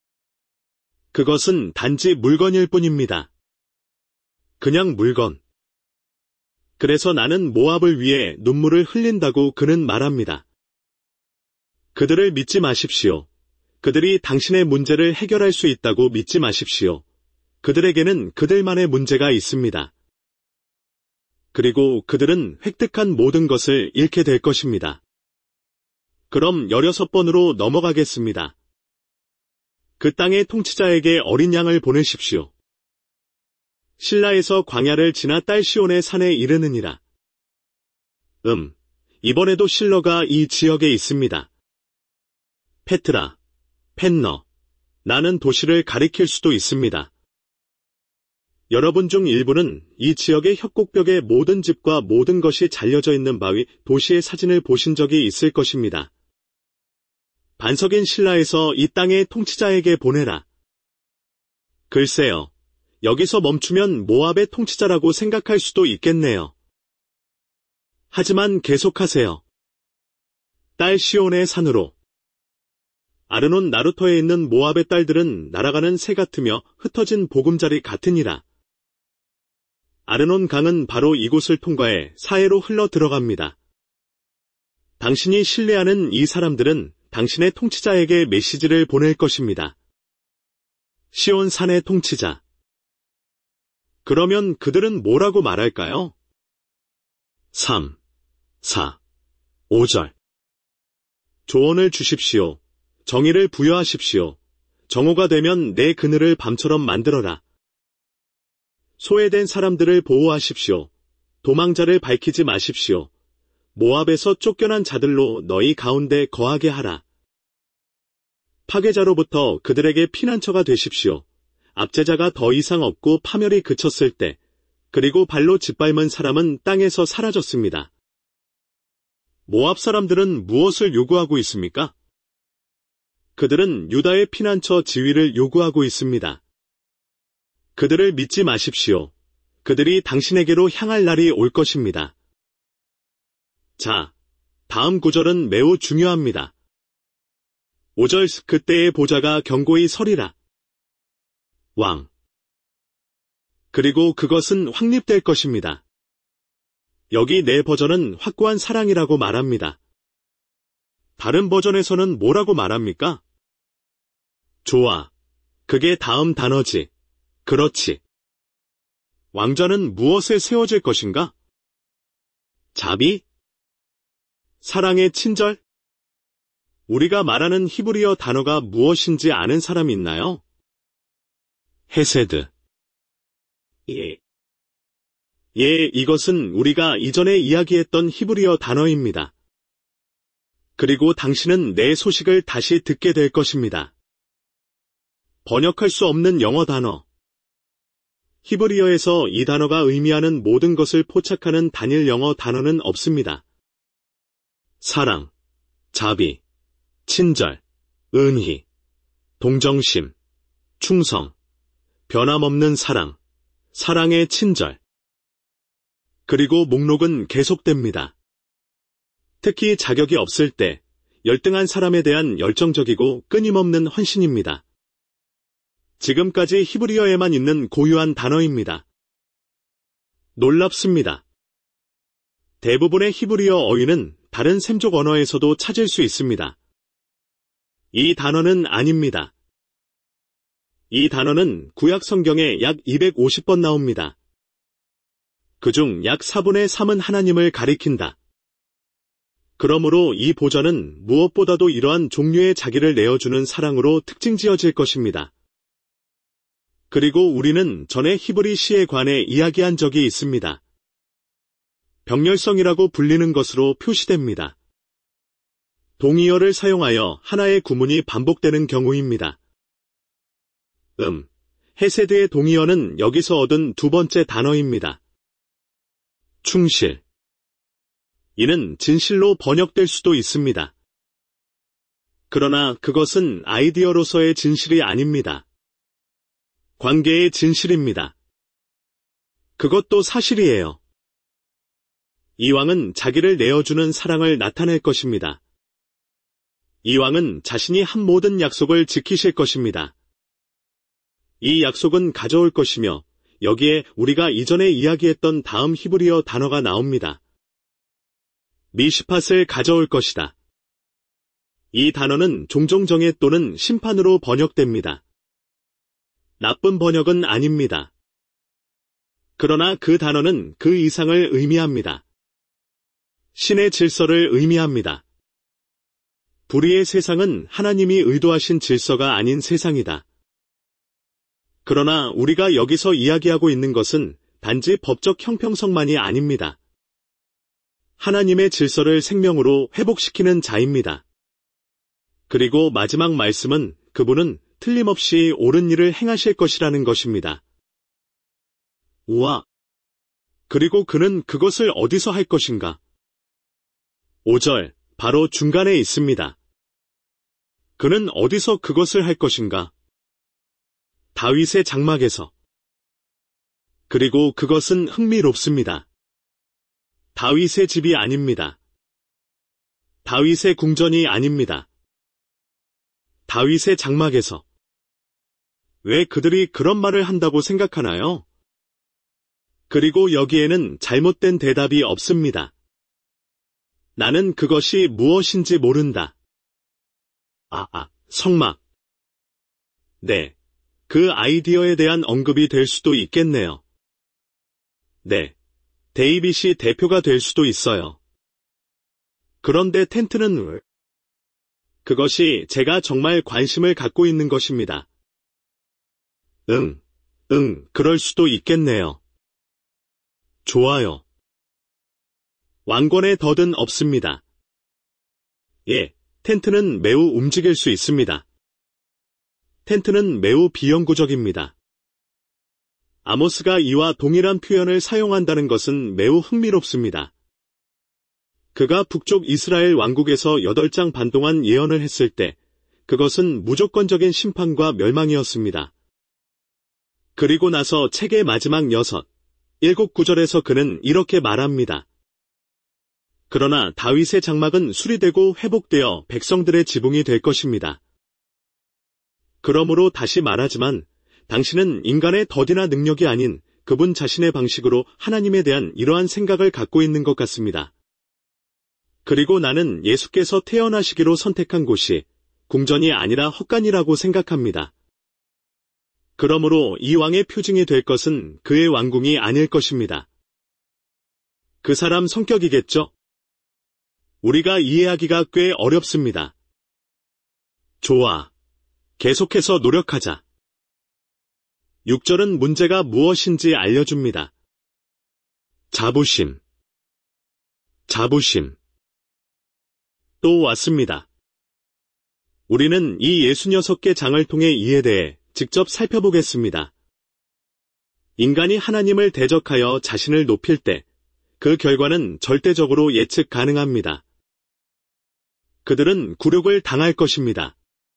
그것은 단지 물건일 뿐입니다. 그냥 물건. 그래서 나는 모압을 위해 눈물을 흘린다고 그는 말합니다. 그들을 믿지 마십시오. 그들이 당신의 문제를 해결할 수 있다고 믿지 마십시오. 그들에게는 그들만의 문제가 있습니다. 그리고 그들은 획득한 모든 것을 잃게 될 것입니다. 그럼 16번으로 넘어가겠습니다. 그 땅의 통치자에게 어린 양을 보내십시오. 실라에서 광야를 지나 딸 시온의 산에 이르느니라. 이번에도 실러가 이 지역에 있습니다. 페트라, 펜너, 나는 도시를 가리킬 수도 있습니다. 여러분 중 일부는 이 지역의 협곡벽의 모든 집과 모든 것이 잘려져 있는 바위 도시의 사진을 보신 적이 있을 것입니다. 반석인 실라에서 이 땅의 통치자에게 보내라. 글쎄요, 여기서 멈추면 모압의 통치자라고 생각할 수도 있겠네요. 하지만 계속하세요. 딸 시온의 산으로. 아르논 나루토에 있는 모압의 딸들은 날아가는 새 같으며 흩어진 보금자리 같으니라. 아르논 강은 바로 이곳을 통과해 사해로 흘러 들어갑니다. 당신이 신뢰하는 이 사람들은 당신의 통치자에게 메시지를 보낼 것입니다. 시온 산의 통치자. 그러면 그들은 뭐라고 말할까요? 3, 4, 5절. 조언을 주십시오. 정의를 부여하십시오. 정오가 되면 내 그늘을 밤처럼 만들어라. 소외된 사람들을 보호하십시오. 도망자를 밝히지 마십시오. 모압에서 쫓겨난 자들로 너희 가운데 거하게 하라. 파괴자로부터 그들에게 피난처가 되십시오. 압제자가 더 이상 없고 파멸이 그쳤을 때, 그리고 발로 짓밟은 사람은 땅에서 사라졌습니다. 모압 사람들은 무엇을 요구하고 있습니까? 그들은 유다의 피난처 지위를 요구하고 있습니다. 그들을 믿지 마십시오. 그들이 당신에게로 향할 날이 올 것입니다. 자, 다음 구절은 매우 중요합니다. 5절 그때의 보좌가 견고히 서리라. 왕. 그리고 그것은 확립될 것입니다. 여기 내 버전은 확고한 사랑이라고 말합니다. 다른 버전에서는 뭐라고 말합니까? 좋아. 그게 다음 단어지. 그렇지. 왕좌는 무엇에 세워질 것인가? 자비? 사랑의 친절? 우리가 말하는 히브리어 단어가 무엇인지 아는 사람이 있나요? 헤세드. 예, 이것은 우리가 이전에 이야기했던 히브리어 단어입니다. 그리고 당신은 내 소식을 다시 듣게 될 것입니다. 번역할 수 없는 영어 단어. 히브리어에서 이 단어가 의미하는 모든 것을 포착하는 단일 영어 단어는 없습니다. 사랑, 자비, 친절, 은희, 동정심, 충성, 변함없는 사랑, 사랑의 친절. 그리고 목록은 계속됩니다. 특히 자격이 없을 때 열등한 사람에 대한 열정적이고 끊임없는 헌신입니다. 지금까지 히브리어에만 있는 고유한 단어입니다. 놀랍습니다. 대부분의 히브리어 어휘는 다른 셈족 언어에서도 찾을 수 있습니다. 이 단어는 아닙니다. 이 단어는 구약 성경에 약 250번 나옵니다. 그중 약 4분의 3은 하나님을 가리킨다. 그러므로 이 보전은 무엇보다도 이러한 종류의 자기를 내어주는 사랑으로 특징 지어질 것입니다. 그리고 우리는 전에 히브리 시에 관해 이야기한 적이 있습니다. 병렬성이라고 불리는 것으로 표시됩니다. 동의어를 사용하여 하나의 구문이 반복되는 경우입니다. 헤세드의 동의어는 여기서 얻은 두 번째 단어입니다. 충실. 이는 진실로 번역될 수도 있습니다. 그러나 그것은 아이디어로서의 진실이 아닙니다. 관계의 진실입니다. 그것도 사실이에요. 이왕은 자기를 내어주는 사랑을 나타낼 것입니다. 이왕은 자신이 한 모든 약속을 지키실 것입니다. 이 약속은 가져올 것이며 여기에 우리가 이전에 이야기했던 다음 히브리어 단어가 나옵니다. 미시팟을 가져올 것이다. 이 단어는 종종 정해 또는 심판으로 번역됩니다. 나쁜 번역은 아닙니다. 그러나 그 단어는 그 이상을 의미합니다. 신의 질서를 의미합니다. 불의의 세상은 하나님이 의도하신 질서가 아닌 세상이다. 그러나 우리가 여기서 이야기하고 있는 것은 단지 법적 형평성만이 아닙니다. 하나님의 질서를 생명으로 회복시키는 자입니다. 그리고 마지막 말씀은 그분은 틀림없이 옳은 일을 행하실 것이라는 것입니다. 우와! 그리고 그는 그것을 어디서 할 것인가? 5절, 바로 중간에 있습니다. 그는 어디서 그것을 할 것인가? 다윗의 장막에서. 그리고 그것은 흥미롭습니다. 다윗의 집이 아닙니다. 다윗의 궁전이 아닙니다. 다윗의 장막에서. 왜 그들이 그런 말을 한다고 생각하나요? 그리고 여기에는 잘못된 대답이 없습니다. 나는 그것이 무엇인지 모른다. 성막. 네, 그 아이디어에 대한 언급이 될 수도 있겠네요. 네, 데이빗이 대표가 될 수도 있어요. 그런데 텐트는 왜? 그것이 제가 정말 관심을 갖고 있는 것입니다. 그럴 수도 있겠네요. 좋아요. 왕권의 덫은 없습니다. 예, 텐트는 매우 움직일 수 있습니다. 텐트는 매우 비영구적입니다. 아모스가 이와 동일한 표현을 사용한다는 것은 매우 흥미롭습니다. 그가 북쪽 이스라엘 왕국에서 8장 반 동안 예언을 했을 때 그것은 무조건적인 심판과 멸망이었습니다. 그리고 나서 책의 마지막 7구절에서 그는 이렇게 말합니다. 그러나 다윗의 장막은 수리되고 회복되어 백성들의 지붕이 될 것입니다. 그러므로 다시 말하지만 당신은 인간의 덫이나 능력이 아닌 그분 자신의 방식으로 하나님에 대한 이러한 생각을 갖고 있는 것 같습니다. 그리고 나는 예수께서 태어나시기로 선택한 곳이 궁전이 아니라 헛간이라고 생각합니다. 그러므로 이 왕의 표징이 될 것은 그의 왕궁이 아닐 것입니다. 그 사람 성격이겠죠? 우리가 이해하기가 꽤 어렵습니다. 좋아. 계속해서 노력하자. 6절은 문제가 무엇인지 알려줍니다. 자부심. 또 왔습니다. 우리는 이 66개 장을 통해 이에 대해 직접 살펴보겠습니다. 인간이 하나님을 대적하여 자신을 높일 때 그 결과는 절대적으로 예측 가능합니다. 그들은 굴욕을 당할 것입니다.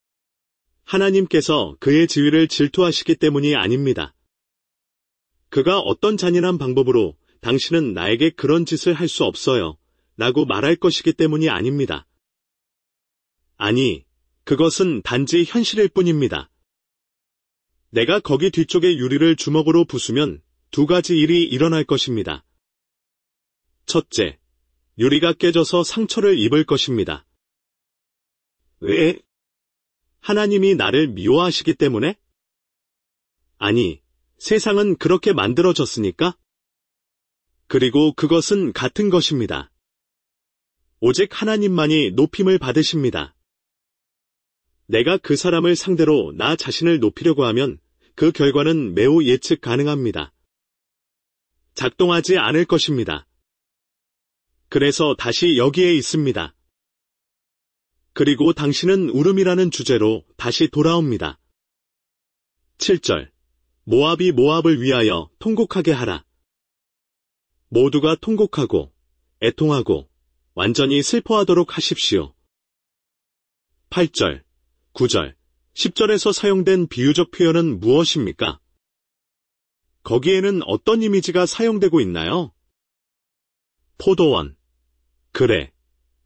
하나님께서 그의 지위를 질투하시기 때문이 아닙니다. 그가 어떤 잔인한 방법으로 당신은 나에게 그런 짓을 할 수 없어요 라고 말할 것이기 때문이 아닙니다. 아니, 그것은 단지 현실일 뿐입니다. 내가 거기 뒤쪽의 유리를 주먹으로 부수면 두 가지 일이 일어날 것입니다. 첫째, 유리가 깨져서 상처를 입을 것입니다. 왜? 하나님이 나를 미워하시기 때문에? 아니, 세상은 그렇게 만들어졌으니까? 그리고 그것은 같은 것입니다. 오직 하나님만이 높임을 받으십니다. 내가 그 사람을 상대로 나 자신을 높이려고 하면 그 결과는 매우 예측 가능합니다. 작동하지 않을 것입니다. 그래서 다시 여기에 있습니다. 그리고 당신은 울음이라는 주제로 다시 돌아옵니다. 7절. 모압이 모압을 위하여 통곡하게 하라. 모두가 통곡하고 애통하고 완전히 슬퍼하도록 하십시오. 8절, 9절, 10절에서 사용된 비유적 표현은 무엇입니까? 거기에는 어떤 이미지가 사용되고 있나요? 포도원. 그래.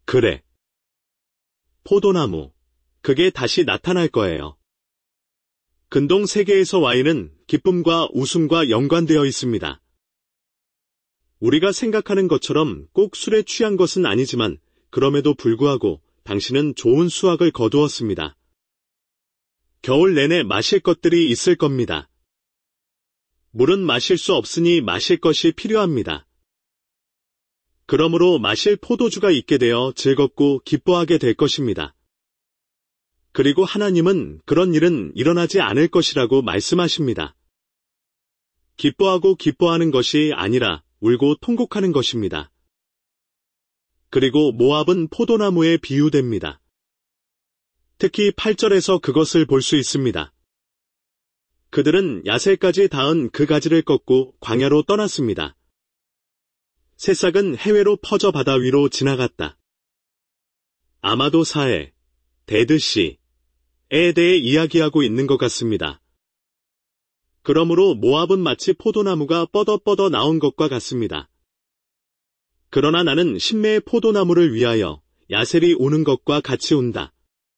포도나무. 그게 다시 나타날 거예요. 근동 세계에서 와인은 기쁨과 웃음과 연관되어 있습니다. 우리가 생각하는 것처럼 꼭 술에 취한 것은 아니지만 그럼에도 불구하고 당신은 좋은 수확을 거두었습니다. 겨울 내내 마실 것들이 있을 겁니다. 물은 마실 수 없으니 마실 것이 필요합니다. 그러므로 마실 포도주가 있게 되어 즐겁고 기뻐하게 될 것입니다. 그리고 하나님은 그런 일은 일어나지 않을 것이라고 말씀하십니다. 기뻐하고 기뻐하는 것이 아니라 울고 통곡하는 것입니다. 그리고 모압은 포도나무에 비유됩니다. 특히 8절에서 그것을 볼 수 있습니다. 그들은 야셀까지 닿은 그 가지를 꺾고 광야로 떠났습니다. 새싹은 해외로 퍼져 바다 위로 지나갔다. 아마도 사해, 데드시에 대해 이야기하고 있는 것 같습니다. 그러므로 모압은 마치 포도나무가 뻗어 나온 것과 같습니다. 그러나 나는 신메의 포도나무를 위하여 야셀이 우는 것과 같이 운다.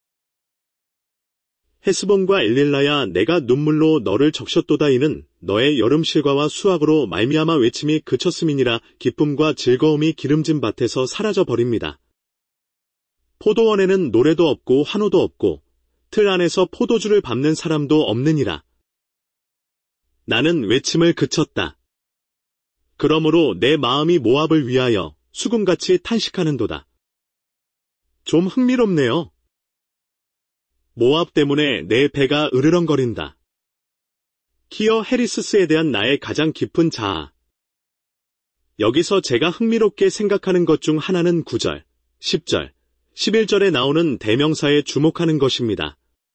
헤스본과 엘릴라야, 내가 눈물로 너를 적셨도다. 이는 너의 여름실과와 수확으로 말미암아 외침이 그쳤음이니라. 기쁨과 즐거움이 기름진 밭에서 사라져 버립니다. 포도원에는 노래도 없고 환호도 없고 틀 안에서 포도주를 밟는 사람도 없느니라. 나는 외침을 그쳤다. 그러므로 내 마음이 모압을 위하여 수금같이 탄식하는도다. 좀 흥미롭네요. 모압 때문에 내 배가 으르렁거린다. 키어 헤리스스에 대한 나의 가장 깊은 자아. 여기서 제가 흥미롭게 생각하는 것 중 하나는 9절, 10절, 11절에 나오는 대명사에 주목하는 것입니다.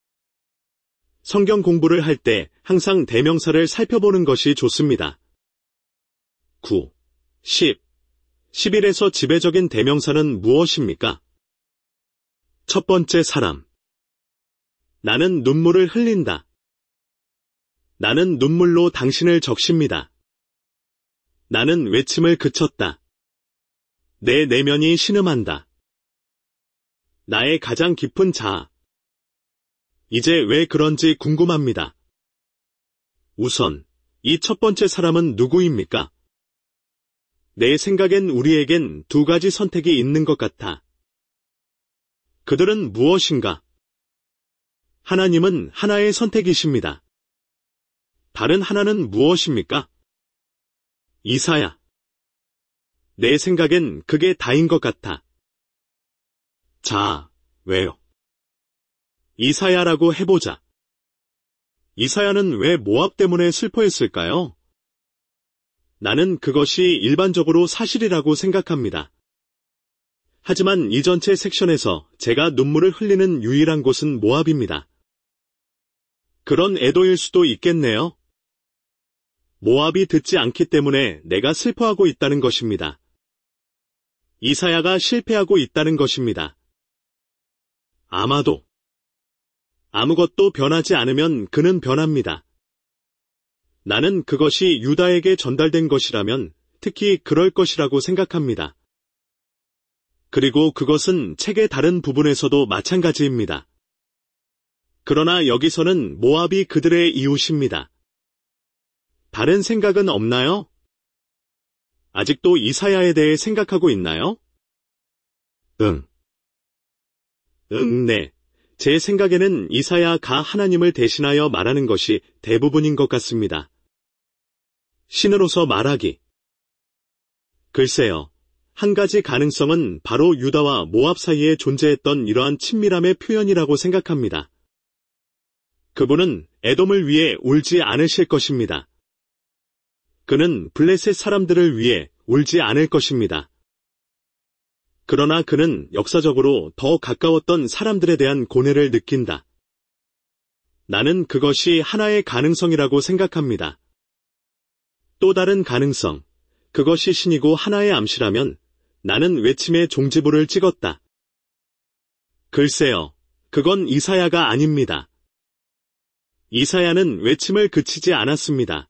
성경 공부를 할 때 항상 대명사를 살펴보는 것이 좋습니다. 9, 10, 11에서 지배적인 대명사는 무엇입니까? 첫 번째 사람. 나는 눈물을 흘린다. 나는 눈물로 당신을 적십니다. 나는 외침을 그쳤다. 내 내면이 신음한다. 나의 가장 깊은 자아. 이제 왜 그런지 궁금합니다. 우선, 이 첫 번째 사람은 누구입니까? 내 생각엔 우리에겐 두 가지 선택이 있는 것 같아. 그들은 무엇인가? 하나님은 하나의 선택이십니다. 다른 하나는 무엇입니까? 이사야. 내 생각엔 그게 다인 것 같아. 자, 왜요? 이사야라고 해보자. 이사야는 왜 모압 때문에 슬퍼했을까요? 나는 그것이 일반적으로 사실이라고 생각합니다. 하지만 이 전체 섹션에서 제가 눈물을 흘리는 유일한 곳은 모압입니다. 그런 애도일 수도 있겠네요. 모압이 듣지 않기 때문에 내가 슬퍼하고 있다는 것입니다. 이사야가 실패하고 있다는 것입니다. 아마도. 아무것도 변하지 않으면 그는 변합니다. 나는 그것이 유다에게 전달된 것이라면 특히 그럴 것이라고 생각합니다. 그리고 그것은 책의 다른 부분에서도 마찬가지입니다. 그러나 여기서는 모압이 그들의 이웃입니다. 다른 생각은 없나요? 아직도 이사야에 대해 생각하고 있나요? 응. 네. 제 생각에는 이사야가 하나님을 대신하여 말하는 것이 대부분인 것 같습니다. 신으로서 말하기. 글쎄요. 한 가지 가능성은 바로 유다와 모압 사이에 존재했던 이러한 친밀함의 표현이라고 생각합니다. 그분은 에돔을 위해 울지 않으실 것입니다. 그는 블레셋 사람들을 위해 울지 않을 것입니다. 그러나 그는 역사적으로 더 가까웠던 사람들에 대한 고뇌를 느낀다. 나는 그것이 하나의 가능성이라고 생각합니다. 또 다른 가능성, 그것이 신이고 하나의 암시라면 나는 외침의 종지부를 찍었다. 글쎄요, 그건 이사야가 아닙니다. 이사야는 외침을 그치지 않았습니다.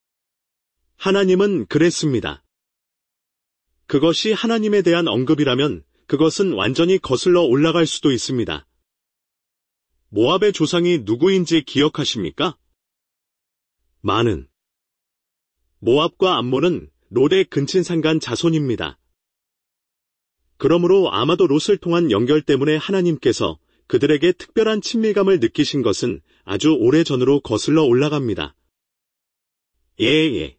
하나님은 그랬습니다. 그것이 하나님에 대한 언급이라면 그것은 완전히 거슬러 올라갈 수도 있습니다. 모압의 조상이 누구인지 기억하십니까? 많은. 모압과 암몬은 롯의 근친상간 자손입니다. 그러므로 아마도 롯을 통한 연결 때문에 하나님께서 그들에게 특별한 친밀감을 느끼신 것은 아주 오래전으로 거슬러 올라갑니다. 예.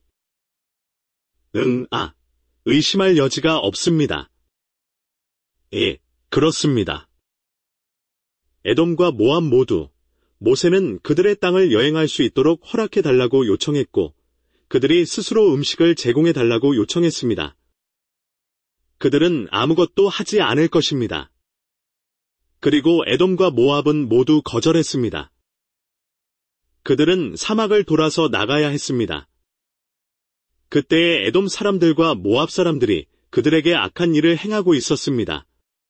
의심할 여지가 없습니다. 예, 그렇습니다. 에돔과 모압 모두 모세는 그들의 땅을 여행할 수 있도록 허락해달라고 요청했고 그들이 스스로 음식을 제공해달라고 요청했습니다. 그들은 아무것도 하지 않을 것입니다. 그리고 에돔과 모압은 모두 거절했습니다. 그들은 사막을 돌아서 나가야 했습니다. 그때의 에돔 사람들과 모압 사람들이 그들에게 악한 일을 행하고 있었습니다.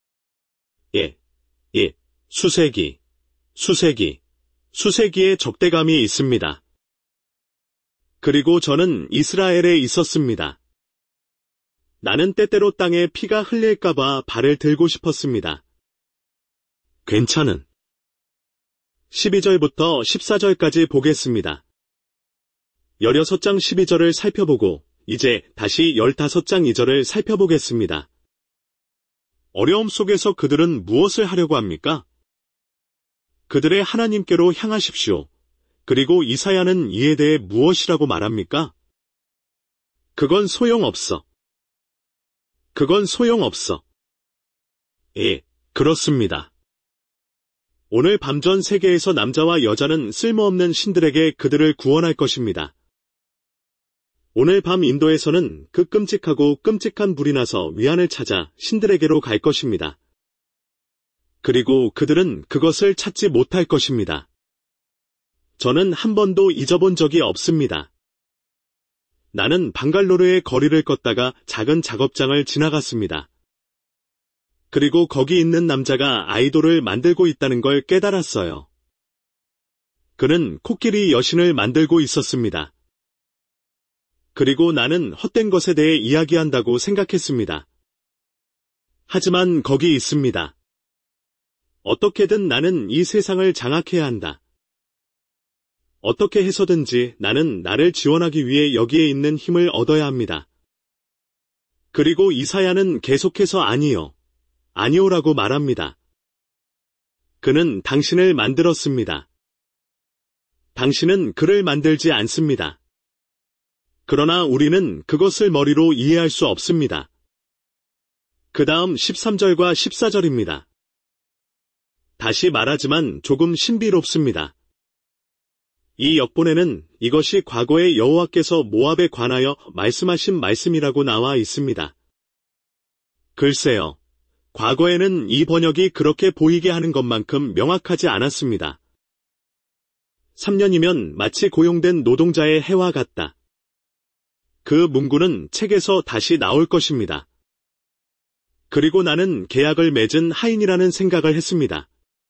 수세기의 적대감이 있습니다. 그리고 저는 이스라엘에 있었습니다. 나는 때때로 땅에 피가 흘릴까봐 발을 들고 싶었습니다. 괜찮은. 12절부터 14절까지 보겠습니다. 16장 12절을 살펴보고 이제 다시 15장 2절을 살펴보겠습니다. 어려움 속에서 그들은 무엇을 하려고 합니까? 그들의 하나님께로 향하십시오. 그리고 이사야는 이에 대해 무엇이라고 말합니까? 그건 소용없어. 예, 그렇습니다. 오늘 밤 전 세계에서 남자와 여자는 쓸모없는 신들에게 그들을 구원할 것입니다. 오늘 밤 인도에서는 그 끔찍하고 끔찍한 불이 나서 위안을 찾아 신들에게로 갈 것입니다. 그리고 그들은 그것을 찾지 못할 것입니다. 저는 한 번도 잊어본 적이 없습니다. 나는 방갈로르의 거리를 걷다가 작은 작업장을 지나갔습니다. 그리고 거기 있는 남자가 아이돌을 만들고 있다는 걸 깨달았어요. 그는 코끼리 여신을 만들고 있었습니다. 그리고 나는 헛된 것에 대해 이야기한다고 생각했습니다. 하지만 거기 있습니다. 어떻게든 나는 이 세상을 장악해야 한다. 어떻게 해서든지 나는 나를 지원하기 위해 여기에 있는 힘을 얻어야 합니다. 그리고 이사야는 계속해서 아니오라고 말합니다. 그는 당신을 만들었습니다. 당신은 그를 만들지 않습니다. 그러나 우리는 그것을 머리로 이해할 수 없습니다. 그 다음 13절과 14절입니다. 다시 말하지만 조금 신비롭습니다. 이 역본에는 이것이 과거에 여호와께서 모압에 관하여 말씀하신 말씀이라고 나와 있습니다. 글쎄요. 과거에는 이 번역이 그렇게 보이게 하는 것만큼 명확하지 않았습니다. 3년이면 마치 고용된 노동자의 해와 같다. 그 문구는 책에서 다시 나올 것입니다. 그리고 나는 계약을 맺은 하인이라는 생각을 했습니다.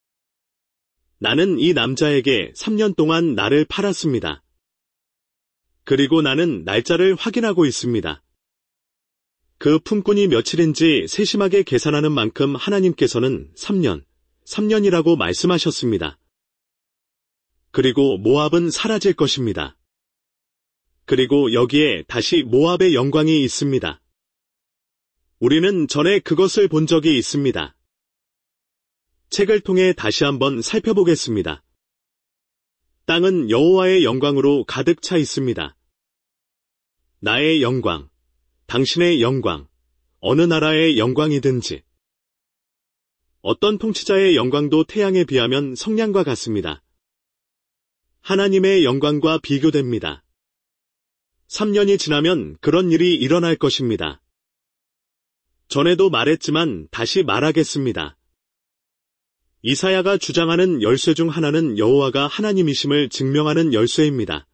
나는 이 남자에게 3년 동안 나를 팔았습니다. 그리고 나는 날짜를 확인하고 있습니다. 그 품꾼이 며칠인지 세심하게 계산하는 만큼 하나님께서는 3년이라고 말씀하셨습니다. 그리고 모압은 사라질 것입니다. 그리고 여기에 다시 모압의 영광이 있습니다. 우리는 전에 그것을 본 적이 있습니다. 책을 통해 다시 한번 살펴보겠습니다. 땅은 여호와의 영광으로 가득 차 있습니다. 나의 영광, 당신의 영광, 어느 나라의 영광이든지. 어떤 통치자의 영광도 태양에 비하면 성냥과 같습니다. 하나님의 영광과 비교됩니다. 3년이 지나면 그런 일이 일어날 것입니다. 전에도 말했지만 다시 말하겠습니다. 이사야가 주장하는 열쇠 중 하나는 여호와가 하나님이심을 증명하는 열쇠입니다.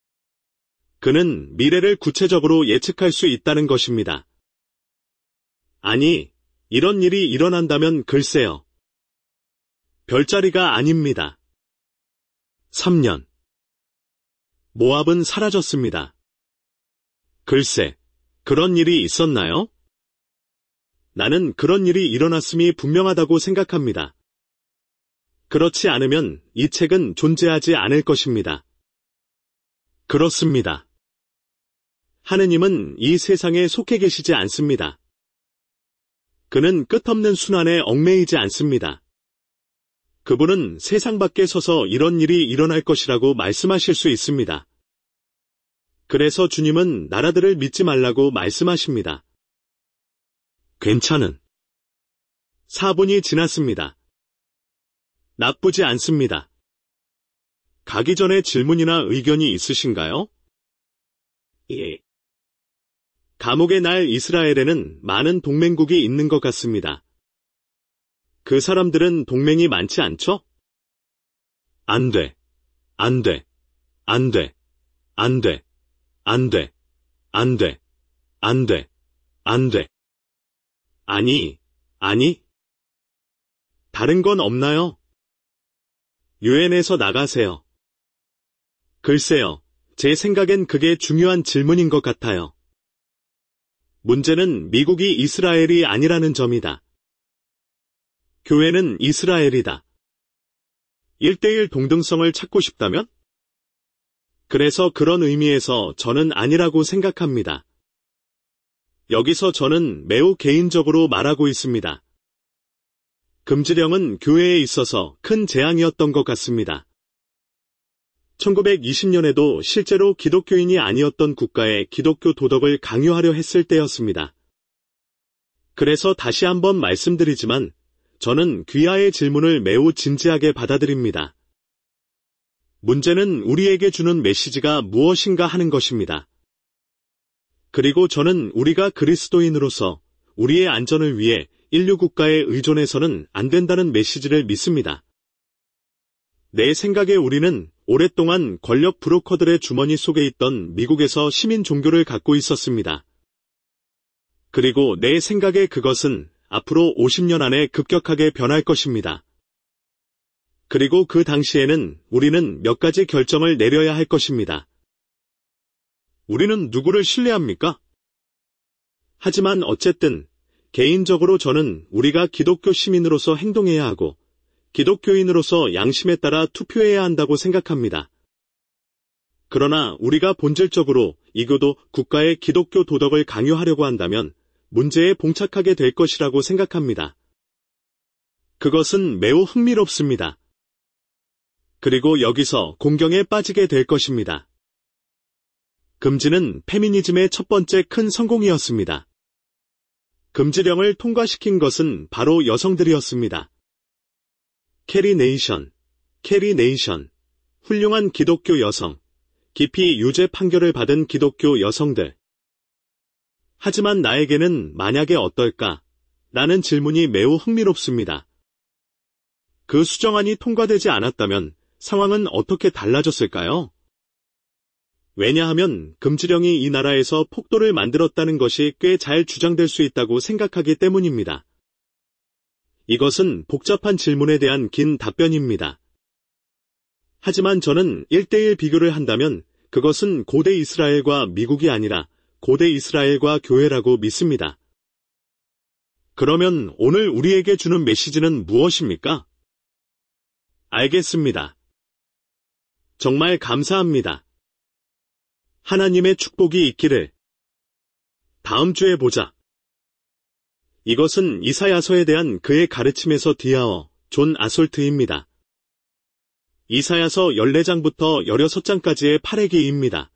그는 미래를 구체적으로 예측할 수 있다는 것입니다. 아니, 이런 일이 일어난다면 글쎄요. 별자리가 아닙니다. 3년. 모압은 사라졌습니다. 글쎄, 그런 일이 있었나요? 나는 그런 일이 일어났음이 분명하다고 생각합니다. 그렇지 않으면 이 책은 존재하지 않을 것입니다. 그렇습니다. 하느님은 이 세상에 속해 계시지 않습니다. 그는 끝없는 순환에 얽매이지 않습니다. 그분은 세상 밖에 서서 이런 일이 일어날 것이라고 말씀하실 수 있습니다. 그래서 주님은 나라들을 믿지 말라고 말씀하십니다. 괜찮은 4분이 지났습니다. 나쁘지 않습니다. 가기 전에 질문이나 의견이 있으신가요? 예. 감옥의 날 이스라엘에는 많은 동맹국이 있는 것 같습니다. 그 사람들은 동맹이 많지 않죠? 안 돼, 안 돼, 안 돼, 안 돼, 안 돼, 안 돼, 안 돼, 안 돼. 아니, 다른 건 없나요? 유엔에서 나가세요. 글쎄요, 제 생각엔 그게 중요한 질문인 것 같아요. 문제는 미국이 이스라엘이 아니라는 점이다. 교회는 이스라엘이다. 1대1 동등성을 찾고 싶다면? 그래서 그런 의미에서 저는 아니라고 생각합니다. 여기서 저는 매우 개인적으로 말하고 있습니다. 금지령은 교회에 있어서 큰 재앙이었던 것 같습니다. 1920년에도 실제로 기독교인이 아니었던 국가에 기독교 도덕을 강요하려 했을 때였습니다. 그래서 다시 한번 말씀드리지만 저는 귀하의 질문을 매우 진지하게 받아들입니다. 문제는 우리에게 주는 메시지가 무엇인가 하는 것입니다. 그리고 저는 우리가 그리스도인으로서 우리의 안전을 위해 인류 국가에 의존해서는 안 된다는 메시지를 믿습니다. 내 생각에 우리는 오랫동안 권력 브로커들의 주머니 속에 있던 미국에서 시민 종교를 갖고 있었습니다. 그리고 내 생각에 그것은 앞으로 50년 안에 급격하게 변할 것입니다. 그리고 그 당시에는 우리는 몇 가지 결정을 내려야 할 것입니다. 우리는 누구를 신뢰합니까? 하지만 어쨌든 개인적으로 저는 우리가 기독교 시민으로서 행동해야 하고 기독교인으로서 양심에 따라 투표해야 한다고 생각합니다. 그러나 우리가 본질적으로 이교도 국가의 기독교 도덕을 강요하려고 한다면 문제에 봉착하게 될 것이라고 생각합니다. 그것은 매우 흥미롭습니다. 그리고 여기서 공경에 빠지게 될 것입니다. 금지는 페미니즘의 첫 번째 큰 성공이었습니다. 금지령을 통과시킨 것은 바로 여성들이었습니다. 캐리 네이션, 훌륭한 기독교 여성, 깊이 유죄 판결을 받은 기독교 여성들. 하지만 나에게는 만약에 어떨까? 라는 질문이 매우 흥미롭습니다. 그 수정안이 통과되지 않았다면 상황은 어떻게 달라졌을까요? 왜냐하면 금지령이 이 나라에서 폭도를 만들었다는 것이 꽤 잘 주장될 수 있다고 생각하기 때문입니다. 이것은 복잡한 질문에 대한 긴 답변입니다. 하지만 저는 1대1 비교를 한다면 그것은 고대 이스라엘과 미국이 아니라 고대 이스라엘과 교회라고 믿습니다. 그러면 오늘 우리에게 주는 메시지는 무엇입니까? 알겠습니다. 정말 감사합니다. 하나님의 축복이 있기를. 다음 주에 보자. 이것은 이사야서에 대한 그의 가르침에서 뒤아어 존 아솔트입니다. 이사야서 14장부터 16장까지의 8회기입니다.